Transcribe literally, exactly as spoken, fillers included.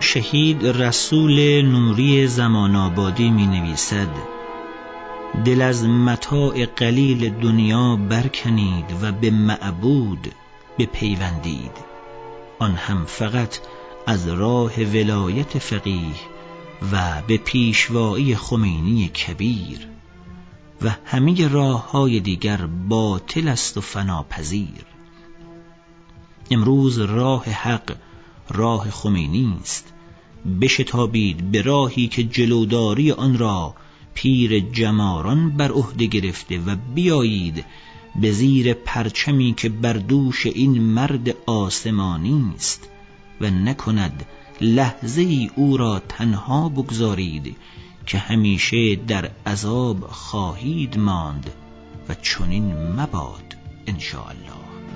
شهید رسول نوری زمان آبادی می نویسد: دل از متاع قلیل دنیا برکنید و به معبود بپیوندید، آن هم فقط از راه ولایت فقیه و به پیشوایی خمینی کبیر، و همه راه های دیگر باطل است و فناپذیر. امروز راه حق راه خمینی است. بشتابید به راهی که جلوداری آن را پیر جماران بر عهده گرفته و بیایید به زیر پرچمی که بر دوش این مرد آسمانی است و نکند لحظه ای او را تنها بگذارید که همیشه در عذاب خواهید ماند و چنین مباد ان شاء الله.